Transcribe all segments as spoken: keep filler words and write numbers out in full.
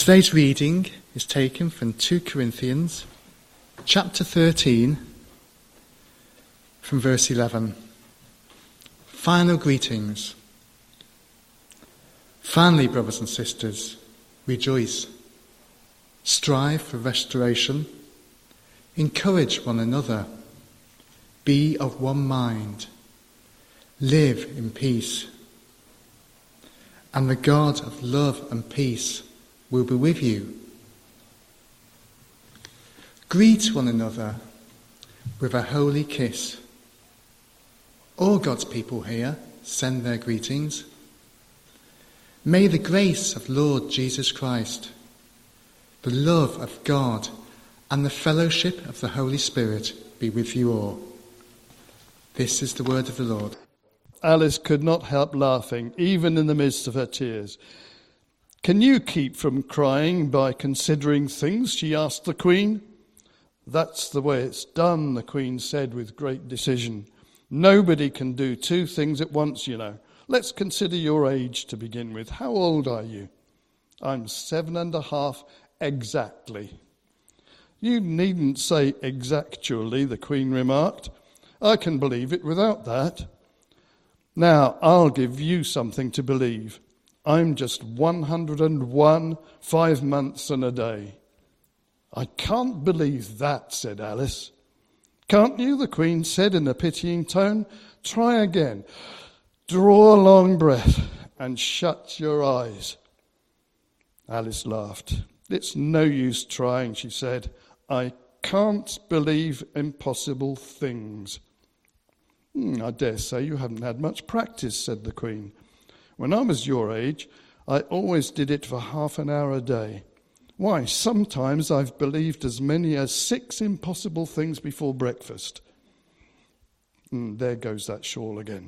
Today's reading is taken from Second Corinthians chapter thirteen from verse eleven. Final greetings. Finally, brothers and sisters, rejoice. Strive for restoration. Encourage one another. Be of one mind. Live in peace. And the God of love and peace will be with you. Greet one another with a holy kiss. All God's people here send their greetings. May the grace of Lord Jesus Christ, the love of God, and the fellowship of the Holy Spirit be with you all. This is the word of the Lord. Alice could not help laughing, even in the midst of her tears. "Can you keep from crying by considering things?" she asked the Queen. "That's the way it's done," the Queen said with great decision. "Nobody can do two things at once, you know. Let's consider your age to begin with. How old are you?" "I'm seven and a half exactly." "You needn't say exactually," the Queen remarked. "I can believe it without that. Now, I'll give you something to believe. I'm just one hundred and one, five months and a day." "I can't believe that," said Alice. "Can't you?" the Queen said in a pitying tone. "Try again. Draw a long breath and shut your eyes." Alice laughed. "It's no use trying," she said. "I can't believe impossible things." Hmm, "I dare say you haven't had much practice," said the Queen. "When I was your age, I always did it for half an hour a day. Why, sometimes I've believed as many as six impossible things before breakfast." Hmm, there goes that shawl again.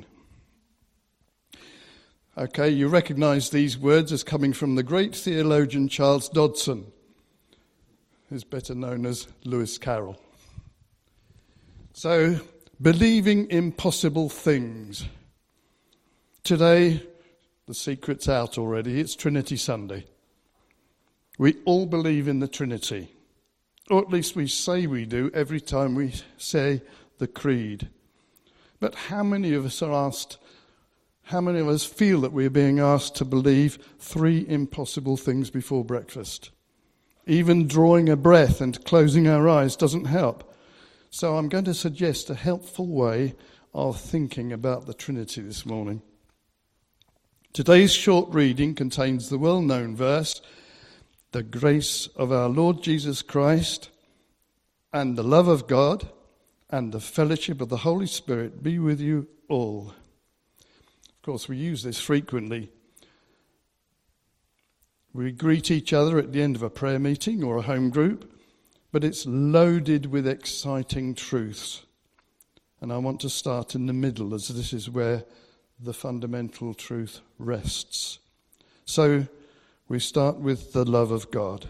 Okay, you recognise these words as coming from the great theologian Charles Dodson, who's better known as Lewis Carroll. So, believing impossible things. Today, the secret's out already. It's Trinity Sunday. We all believe in the Trinity, or at least we say we do every time we say the Creed. But how many of us are asked, how many of us feel that we're being asked to believe three impossible things before breakfast? Even drawing a breath and closing our eyes doesn't help. So I'm going to suggest a helpful way of thinking about the Trinity this morning. Today's short reading contains the well-known verse, "The grace of our Lord Jesus Christ and the love of God and the fellowship of the Holy Spirit be with you all." Of course, we use this frequently. We greet each other at the end of a prayer meeting or a home group, but it's loaded with exciting truths. And I want to start in the middle, as this is where the fundamental truth rests. So we start with the love of God.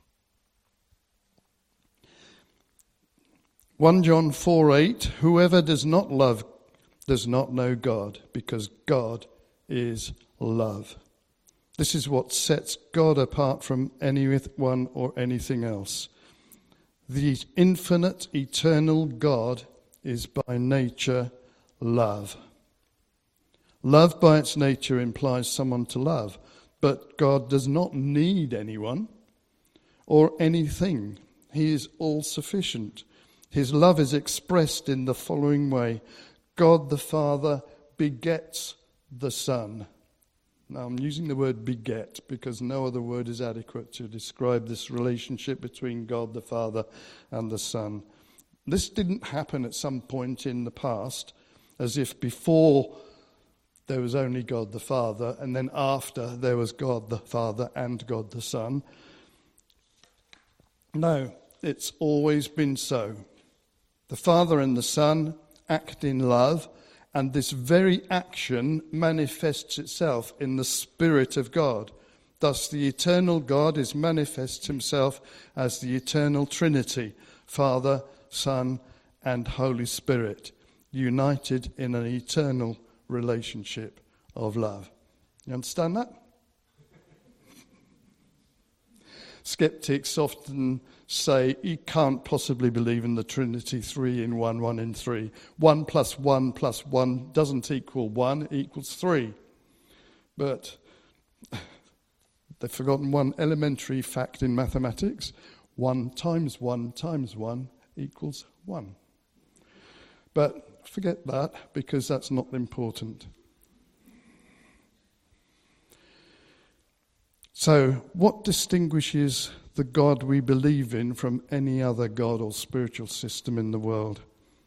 First John four eight, "Whoever does not love does not know God, because God is love." This is what sets God apart from anyone or anything else. The infinite, eternal God is by nature love. Love by its nature implies someone to love, but God does not need anyone or anything. He is all-sufficient. His love is expressed in the following way. God the Father begets the Son. Now, I'm using the word beget because no other word is adequate to describe this relationship between God the Father and the Son. This didn't happen at some point in the past, as if before there was only God the Father, and then after there was God the Father and God the Son. No, it's always been so. The Father and the Son act in love, and this very action manifests itself in the Spirit of God. Thus, the eternal God is manifests himself as the eternal Trinity, Father, Son, and Holy Spirit, united in an eternal relationship of love. You understand that? Skeptics often say you can't possibly believe in the Trinity, three in one, one in three. One plus one plus one doesn't equal one, it equals three. But they've forgotten one elementary fact in mathematics. One times one times one equals one. But forget that, because that's not important. So, what distinguishes the God we believe in from any other God or spiritual system in the world?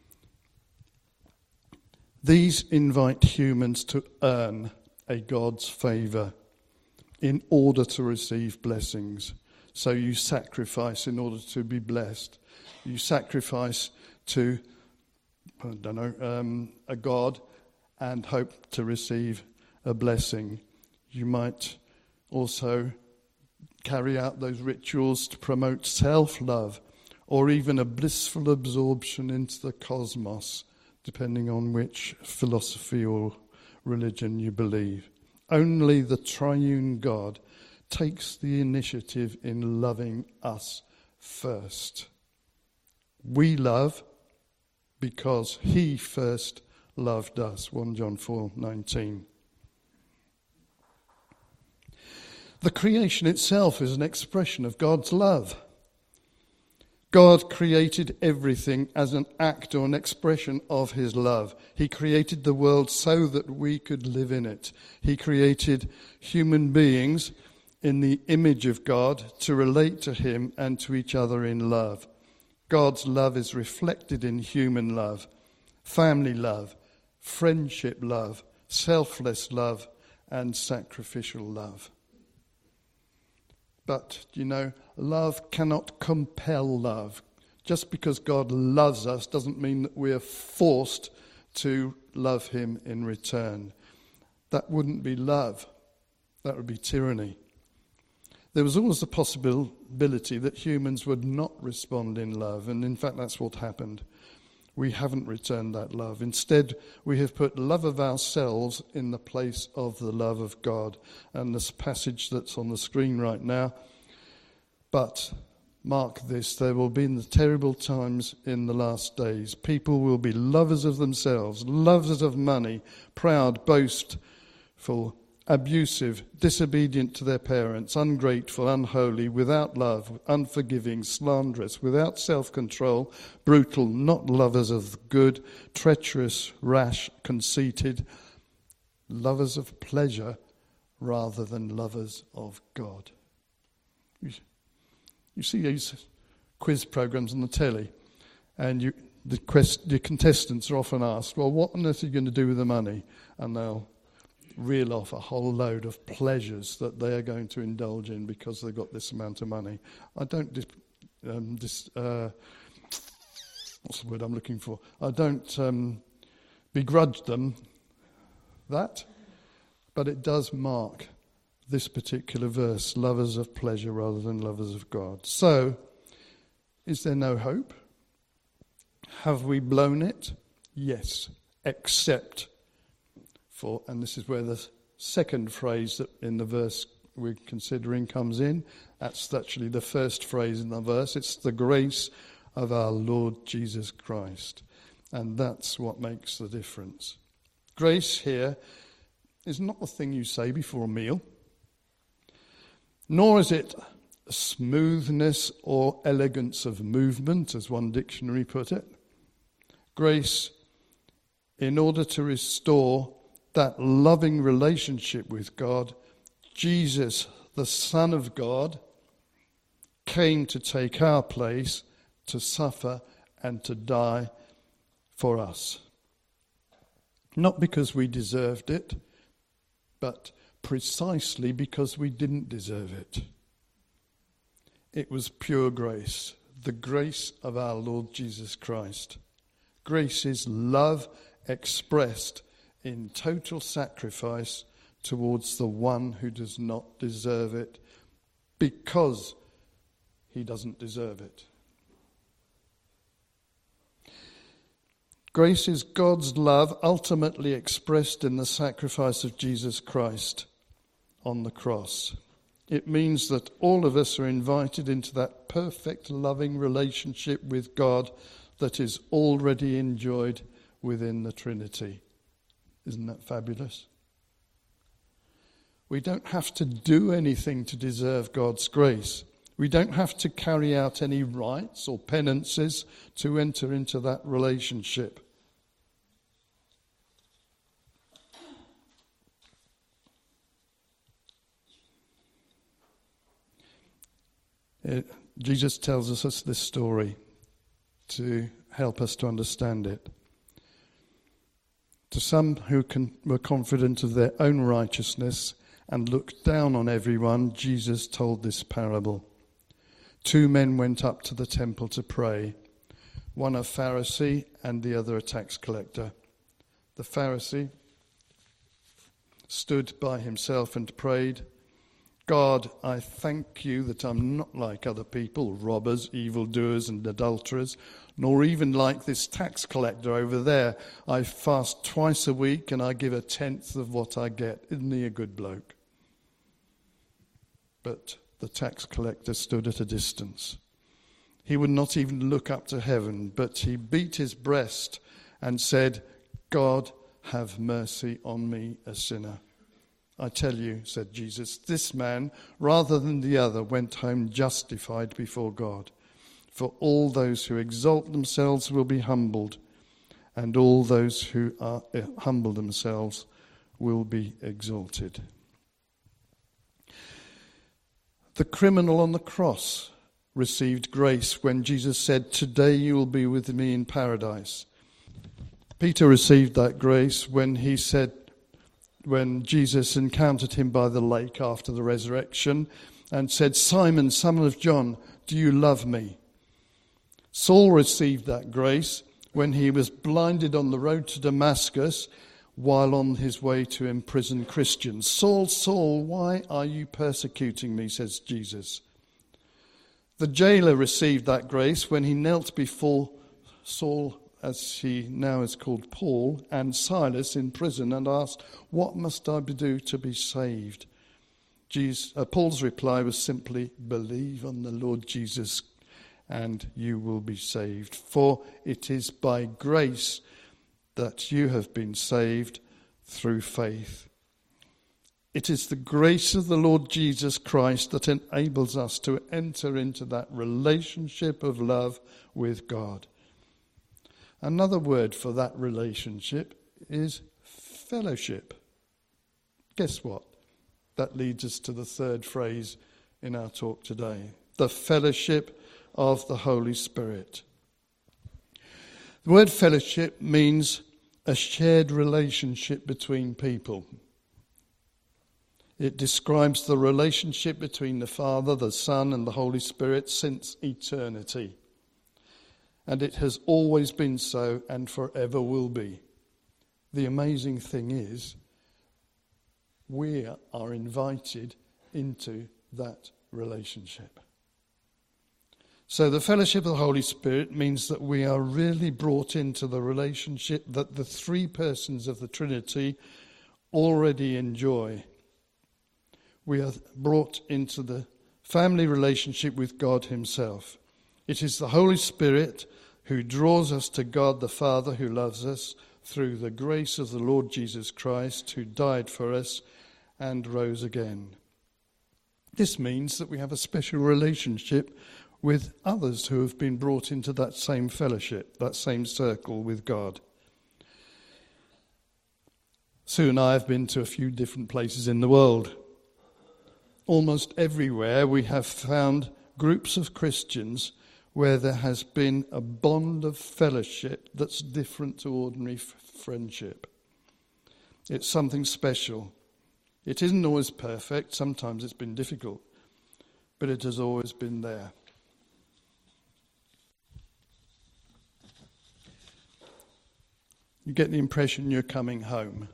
These invite humans to earn a God's favour in order to receive blessings. So you sacrifice in order to be blessed. You sacrifice to, I don't know, um, a God and hope to receive a blessing. You might also carry out those rituals to promote self-love or even a blissful absorption into the cosmos, depending on which philosophy or religion you believe. Only the triune God takes the initiative in loving us first. We love because he first loved us, First John four nineteen. The creation itself is an expression of God's love. God created everything as an act or an expression of his love. He created the world so that we could live in it. He created human beings in the image of God to relate to him and to each other in love. God's love is reflected in human love, family love, friendship love, selfless love, and sacrificial love. But, you know, love cannot compel love. Just because God loves us doesn't mean that we're forced to love him in return. That wouldn't be love. That would be tyranny. There was always the possibility that humans would not respond in love, and in fact that's what happened. We haven't returned that love. Instead, we have put love of ourselves in the place of the love of God. And this passage that's on the screen right now, but mark this, there will be in the terrible times in the last days. People will be lovers of themselves, lovers of money, proud, boastful, abusive, disobedient to their parents, ungrateful, unholy, without love, unforgiving, slanderous, without self-control, brutal, not lovers of good, treacherous, rash, conceited, lovers of pleasure rather than lovers of God. You, you see these quiz programs on the telly, and you, the, quest, the contestants are often asked, well, what on earth are you going to do with the money? And they'll reel off a whole load of pleasures that they are going to indulge in because they've got this amount of money. I don't dis, um, dis, uh, what's the word I'm looking for? I don't um, begrudge them that, but it does mark this particular verse, lovers of pleasure rather than lovers of God. So, is there no hope? Have we blown it? Yes, except for, and this is where the second phrase that in the verse we're considering comes in. That's actually the first phrase in the verse. It's the grace of our Lord Jesus Christ. And that's what makes the difference. Grace here is not the thing you say before a meal, nor is it smoothness or elegance of movement, as one dictionary put it. Grace, in order to restore that loving relationship with God, Jesus, the Son of God, came to take our place, to suffer and to die for us. Not because we deserved it, but precisely because we didn't deserve it. It was pure grace, the grace of our Lord Jesus Christ. Grace is love expressed in total sacrifice towards the one who does not deserve it, because he doesn't deserve it. Grace is God's love ultimately expressed in the sacrifice of Jesus Christ on the cross. It means that all of us are invited into that perfect, loving relationship with God that is already enjoyed within the Trinity. Isn't that fabulous? We don't have to do anything to deserve God's grace. We don't have to carry out any rites or penances to enter into that relationship. It, Jesus tells us this story to help us to understand it. To some who can, were confident of their own righteousness and looked down on everyone, Jesus told this parable. Two men went up to the temple to pray, one a Pharisee and the other a tax collector. The Pharisee stood by himself and prayed, God, I thank you that I'm not like other people, robbers, evildoers and adulterers, nor even like this tax collector over there. I fast twice a week and I give a tenth of what I get. Isn't he a good bloke? But the tax collector stood at a distance. He would not even look up to heaven, but he beat his breast and said, God, have mercy on me, a sinner. I tell you, said Jesus, this man, rather than the other, went home justified before God. For all those who exalt themselves will be humbled, and all those who are uh, humble themselves will be exalted. The criminal on the cross received grace when Jesus said, today you will be with me in paradise. Peter received that grace when he said, when Jesus encountered him by the lake after the resurrection and said, Simon, son of John, do you love me? Saul received that grace when he was blinded on the road to Damascus while on his way to imprison Christians. Saul, Saul, why are you persecuting me, says Jesus. The jailer received that grace when he knelt before Saul, as he now is called Paul, and Silas in prison and asked, what must I do to be saved? Jesus, uh, Paul's reply was simply, believe on the Lord Jesus and you will be saved. For it is by grace that you have been saved through faith. It is the grace of the Lord Jesus Christ that enables us to enter into that relationship of love with God. Another word for that relationship is fellowship. Guess what? That leads us to the third phrase in our talk today. The fellowship of the Holy Spirit. The word fellowship means a shared relationship between people. It describes the relationship between the Father, the Son, and the Holy Spirit since eternity. And it has always been so and forever will be. The amazing thing is, we are invited into that relationship. So the fellowship of the Holy Spirit means that we are really brought into the relationship that the three persons of the Trinity already enjoy. We are brought into the family relationship with God himself. It is the Holy Spirit who draws us to God the Father who loves us through the grace of the Lord Jesus Christ who died for us and rose again. This means that we have a special relationship with others who have been brought into that same fellowship, that same circle with God. Sue and I have been to a few different places in the world. Almost everywhere we have found groups of Christians where there has been a bond of fellowship that's different to ordinary f- friendship. It's something special. It isn't always perfect. Sometimes it's been difficult, but it has always been there. You get the impression you're coming home.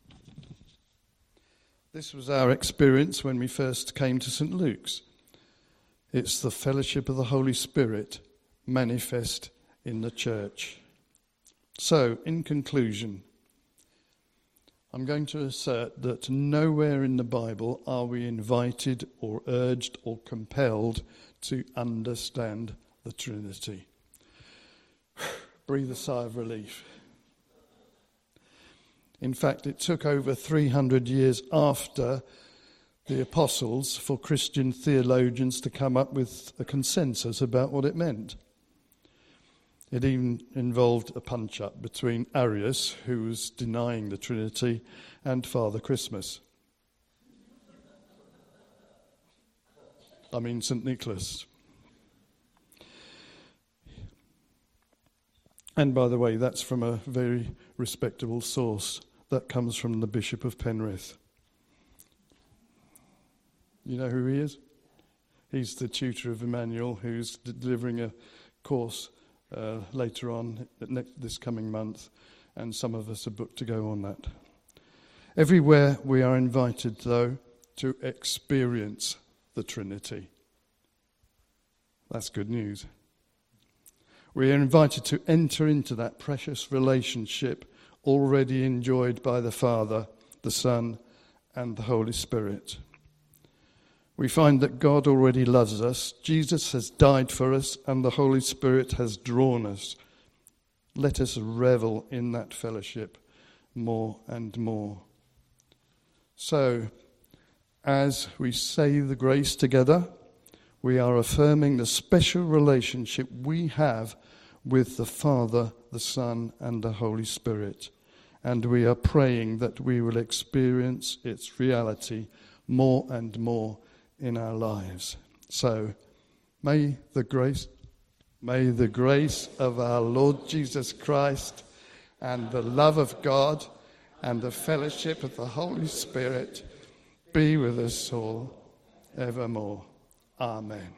This was our experience when we first came to Saint Luke's. It's the fellowship of the Holy Spirit manifest in the church. So, in conclusion, I'm going to assert that nowhere in the Bible are we invited or urged or compelled to understand the Trinity. Breathe a sigh of relief. In fact, it took over three hundred years after the apostles for Christian theologians to come up with a consensus about what it meant. It even involved a punch-up between Arius, who was denying the Trinity, and Father Christmas. I mean Saint Nicholas. And by the way, that's from a very respectable source. That comes from the Bishop of Penrith. You know who he is? He's the tutor of Emmanuel, who's delivering a course Uh, later on next, this coming month, and some of us are booked to go on that. Everywhere we are invited, though, to experience the Trinity. That's good news. We are invited to enter into that precious relationship already enjoyed by the Father, the Son, and the Holy Spirit. We find that God already loves us, Jesus has died for us, and the Holy Spirit has drawn us. Let us revel in that fellowship more and more. So, as we say the grace together, we are affirming the special relationship we have with the Father, the Son, and the Holy Spirit. And we are praying that we will experience its reality more and more in our lives. So, may the grace, may the grace of our Lord Jesus Christ and the love of God and the fellowship of the Holy Spirit be with us all evermore. Amen.